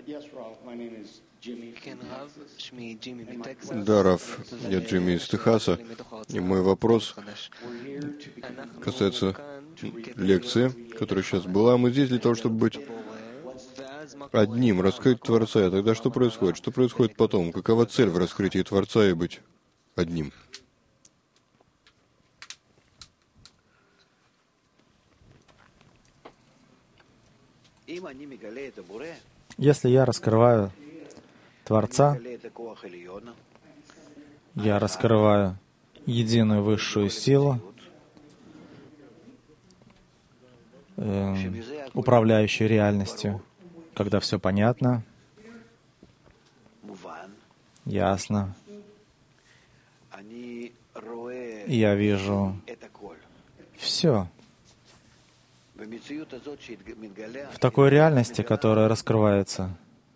Да, Раф, я Джимми из Техаса, и мой вопрос касается лекции, которая сейчас была. Мы здесь для того, чтобы быть одним, раскрыть Творца. И тогда что происходит? Что происходит потом? Какова цель в раскрытии Творца и быть одним? Если я раскрываю Творца, я раскрываю единую высшую силу, управляющую реальностью, когда все понятно, ясно. Я вижу все. В такой реальности, которая раскрывается,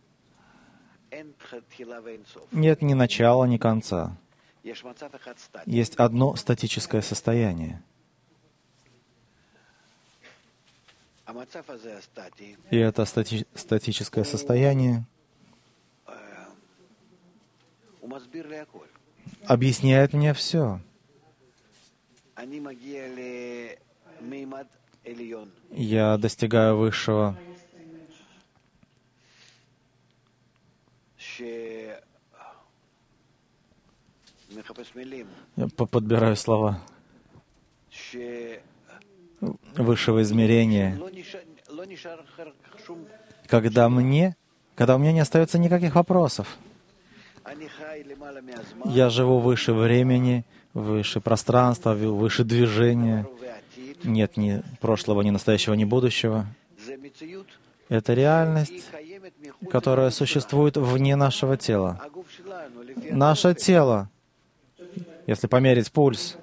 нет ни начала, ни конца. Есть одно статическое состояние. И это статическое состояние объясняет мне все. Я достигаю высшего, я подбираю слова, высшего измерения, когда у меня не остается никаких вопросов. Я живу выше времени, выше пространства, выше движения. Нет ни прошлого, ни настоящего, ни будущего. Это реальность, которая существует вне нашего тела. Наше тело, если померить пульс,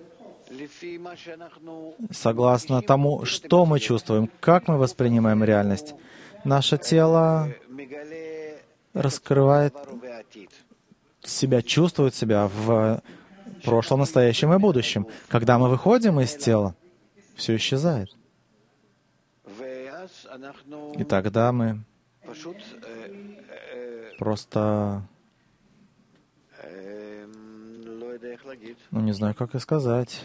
согласно тому, что мы чувствуем, как мы воспринимаем реальность, наше тело раскрывает себя, чувствует себя в прошлом, настоящем и будущем. Когда мы выходим из тела, все исчезает. И тогда мы просто, не знаю, как и сказать.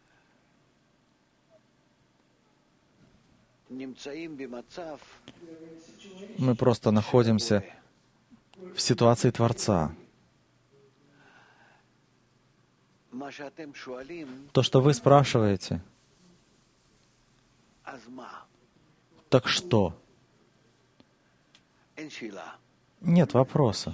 Мы просто находимся в ситуации Творца. То, что вы спрашиваете, так что? Нет вопроса.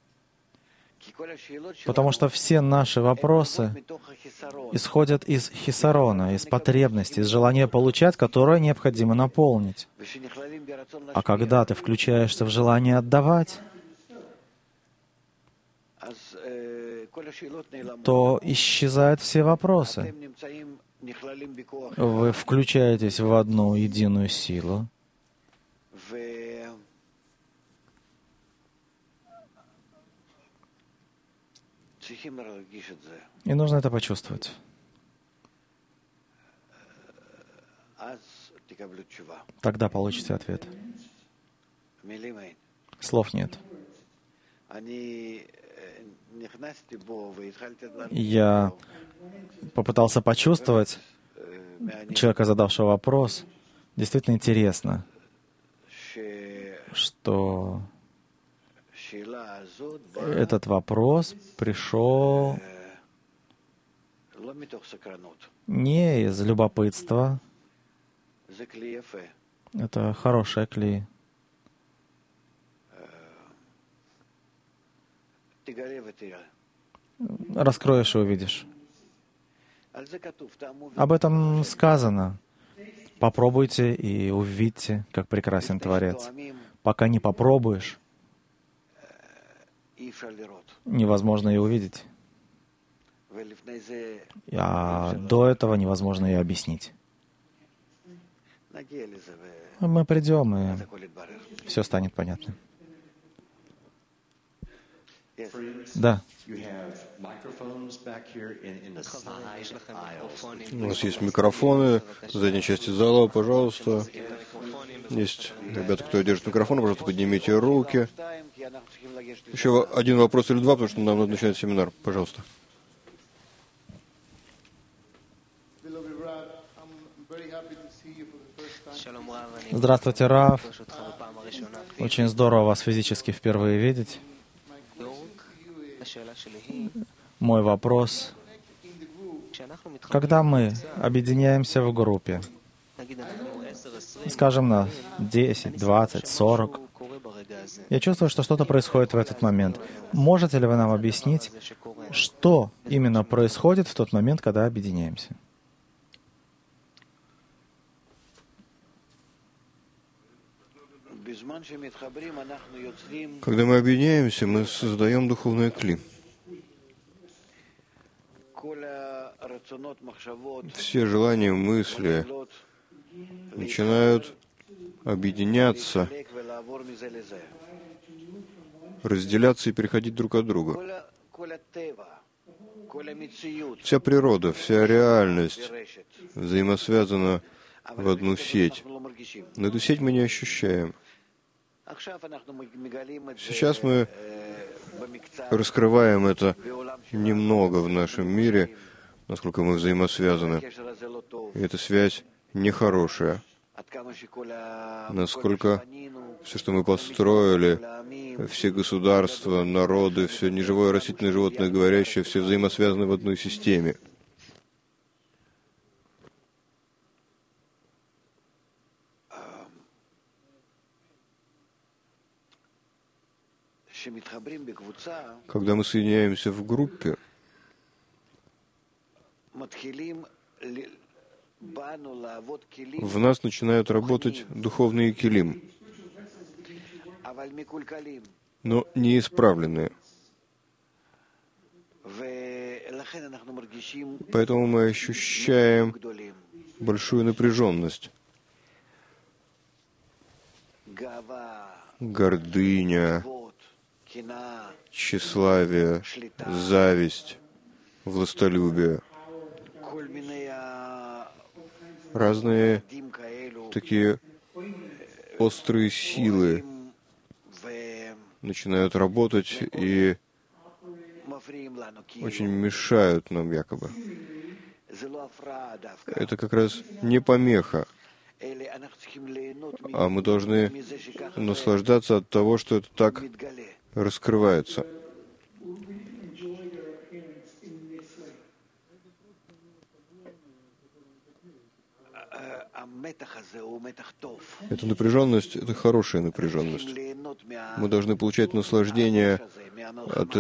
Потому что все наши вопросы исходят из хисарона, из потребности, из желания получать, которое необходимо наполнить. А когда ты включаешься в желание отдавать, то исчезают все вопросы. Вы включаетесь в одну единую силу, и нужно это почувствовать. Тогда получите ответ. Слов нет. Я попытался почувствовать человека, задавшего вопрос. Действительно интересно, что этот вопрос пришел не из любопытства. Это хорошая кли. Раскроешь и увидишь. Об этом сказано. Попробуйте и увидите, как прекрасен Творец. Пока не попробуешь, невозможно и увидеть. А до этого невозможно и объяснить. Мы придем, и все станет понятным. Да. У нас есть микрофоны в задней части зала, пожалуйста. Есть ребята, кто держит микрофон, пожалуйста, поднимите руки. Еще один вопрос или два, потому что нам надо начинать семинар. Пожалуйста. Здравствуйте, Рав. Очень здорово вас физически впервые видеть. Мой вопрос. Когда мы объединяемся в группе, скажем, на 10, 20, 40, я чувствую, что что-то происходит в этот момент. Можете ли вы нам объяснить, что именно происходит в тот момент, когда объединяемся? Когда мы объединяемся, мы создаем духовное кли. Все желания, мысли начинают объединяться, разделяться и переходить друг от друга. Вся природа, вся реальность взаимосвязана в одну сеть. Но эту сеть мы не ощущаем. Сейчас мы раскрываем это немного в нашем мире, насколько мы взаимосвязаны. И эта связь нехорошая. Насколько все, что мы построили, все государства, народы, все неживое, растительное, животное, говорящее, все взаимосвязаны в одной системе. Когда мы соединяемся в группе, в нас начинают работать духовные килим, но неисправленные. Поэтому мы ощущаем большую напряженность. Гордыня, тщеславие, зависть, властолюбие. Разные такие острые силы начинают работать и очень мешают нам якобы. Это как раз не помеха, а мы должны наслаждаться от того, что это так раскрывается. Эта напряженность — это хорошая напряженность. Мы должны получать наслаждение от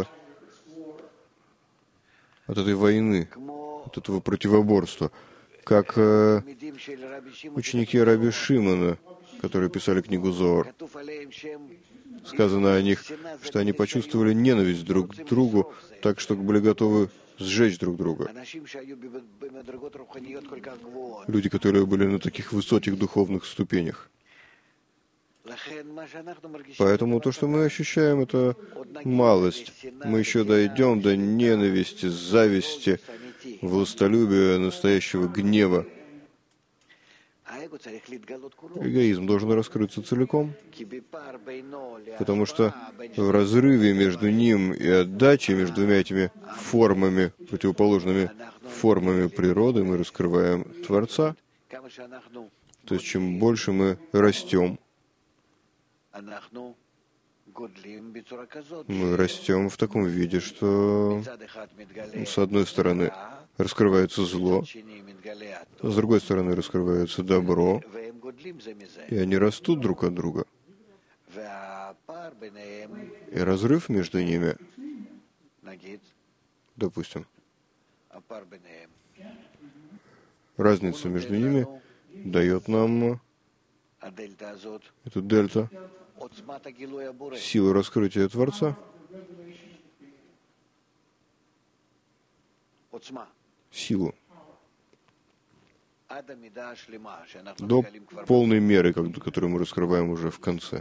этой войны, от этого противоборства. Как ученики Раби Шимона, которые писали книгу Зоар. сказано о них, что они почувствовали ненависть друг к другу, так что были готовы сжечь друг друга. Люди, которые были на таких высоких духовных ступенях. Поэтому то, что мы ощущаем, это малость. Мы еще дойдем до ненависти, зависти, властолюбия, настоящего гнева. Эгоизм должен раскрыться целиком, потому что в разрыве между ним и отдачей, между двумя этими формами, противоположными формами природы, мы раскрываем Творца. То есть, чем больше мы растем, мы растем в таком виде, что с одной стороны раскрывается зло, с другой стороны раскрывается добро, и они растут друг от друга. И разрыв между ними, допустим, разница между ними дает нам эту дельта, силу раскрытия Творца, силу до полной меры, которую мы раскрываем уже в конце.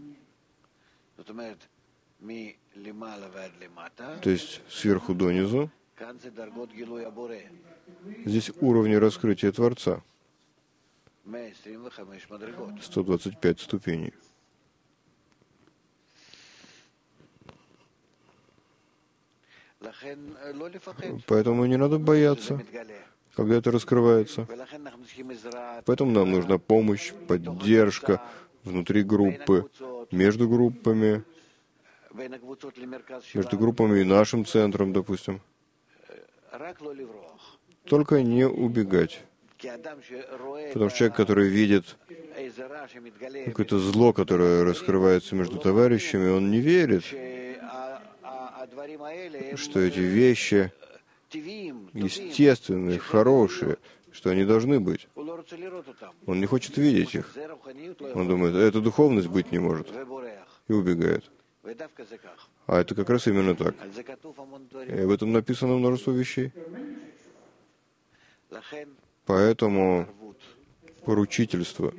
То есть сверху донизу. Здесь уровни раскрытия Творца. 125 ступеней. Поэтому не надо бояться, когда это раскрывается. Поэтому нам нужна помощь, поддержка внутри группы, между группами и нашим центром, допустим. Только не убегать. Потому что человек, который видит какое-то зло, которое раскрывается между товарищами, он не верит, что эти вещи естественные, хорошие, что они должны быть. Он не хочет видеть их. Он думает, эта духовность быть не может. И убегает. А это как раз именно так. И об этом написано множество вещей. Поэтому поручительство,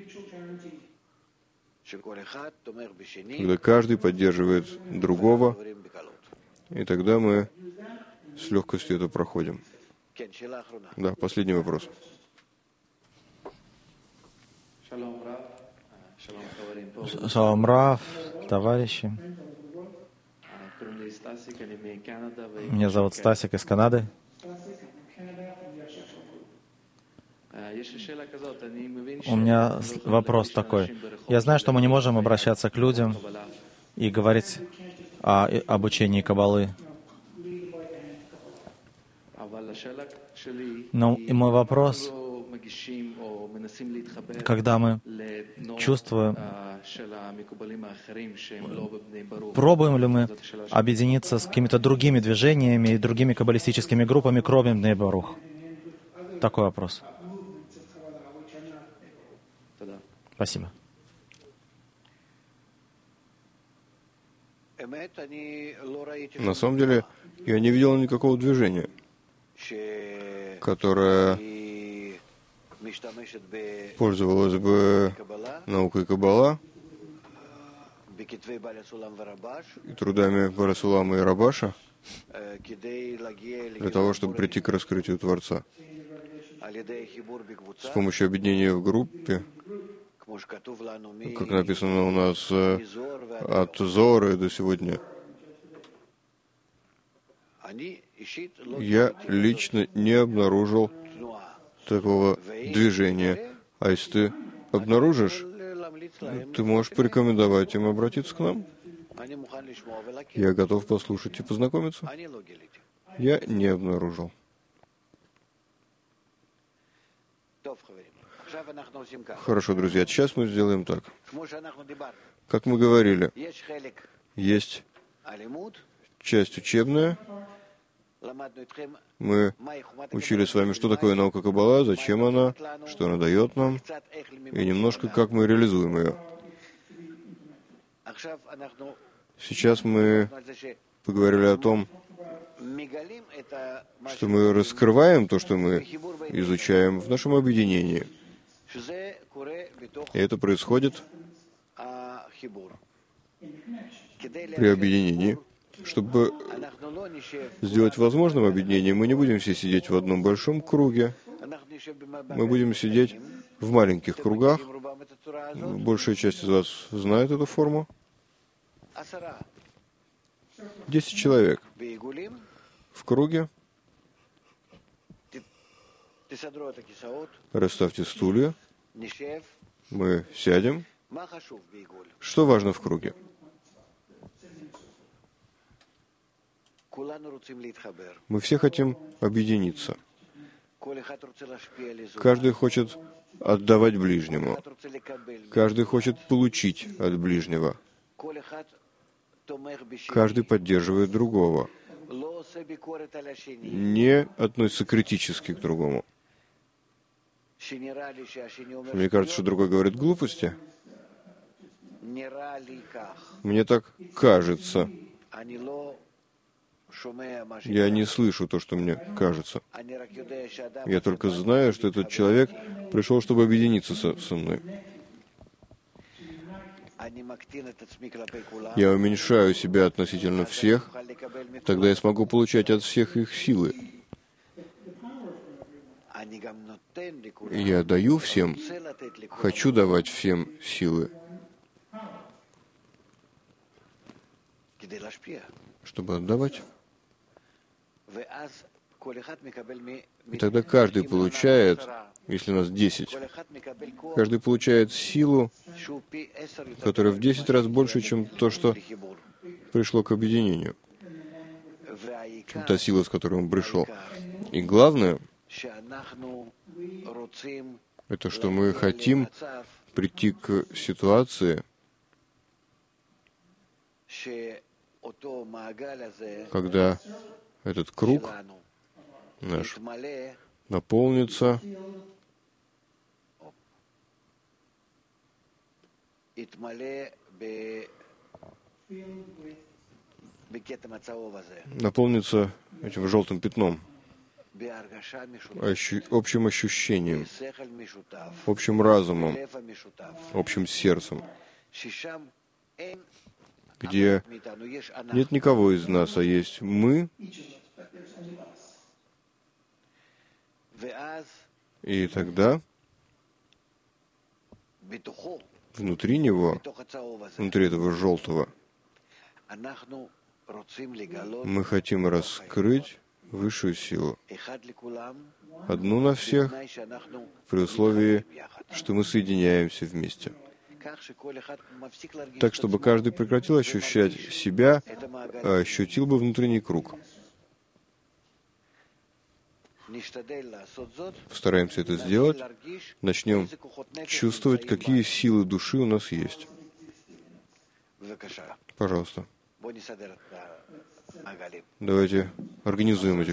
когда каждый поддерживает другого, и тогда мы с легкостью это проходим. Да, последний вопрос. Шалом Рав, товарищи. Меня зовут Стасик из Канады. У меня вопрос такой. Я знаю, что мы не можем обращаться к людям и говорить о обучении Каббалы. Но и мой вопрос, когда мы чувствуем, пробуем ли мы объединиться с какими-то другими движениями и другими каббалистическими группами, кроме Бней Барух? Такой вопрос. Спасибо. На самом деле, я не видел никакого движения, которое пользовалось бы наукой Каббала и трудами Бааль Сулама и Рабаша для того, чтобы прийти к раскрытию Творца. С помощью объединения в группе, как написано у нас от Зоры до сегодня, я лично не обнаружил такого движения. А если ты обнаружишь, ты можешь порекомендовать им обратиться к нам. Я готов послушать и познакомиться. Я не обнаружил. Хорошо, друзья, сейчас мы сделаем так. Как мы говорили, есть часть учебная. Мы учили с вами, что такое наука Каббала, зачем она, что она дает нам, и немножко, как мы реализуем ее. Сейчас мы поговорили о том, что мы раскрываем то, что мы изучаем в нашем объединении. И это происходит при объединении. Чтобы сделать возможным объединение, мы не будем все сидеть в одном большом круге. Мы будем сидеть в маленьких кругах. Большая часть из вас знает эту форму. 10 человек в круге. Расставьте стулья. Мы сядем. Что важно в круге? Мы все хотим объединиться. Каждый хочет отдавать ближнему. Каждый хочет получить от ближнего. Каждый поддерживает другого. Не относится критически к другому. Мне кажется, что другой говорит глупости. Мне так кажется. Я не слышу то, что мне кажется. Я только знаю, что этот человек пришел, чтобы объединиться со мной. Я уменьшаю себя относительно всех, тогда я смогу получать от всех их силы. Я даю всем, хочу давать всем силы, чтобы отдавать. И тогда каждый получает, если нас 10, каждый получает силу, которая в 10 раз больше, чем то, что пришло к объединению. Та сила, с которой он пришел. И главное, это что мы хотим прийти к ситуации, когда этот круг наш наполнится этим желтым пятном, общим ощущением, общим разумом, общим сердцем, где нет никого из нас, а есть мы. И тогда внутри него, внутри этого желтого, мы хотим раскрыть высшую силу, одну на всех, при условии, что мы соединяемся вместе. Так, чтобы каждый прекратил ощущать себя, а ощутил бы внутренний круг. Постараемся это сделать. Начнем чувствовать, какие силы души у нас есть. Пожалуйста. Давайте организуем эти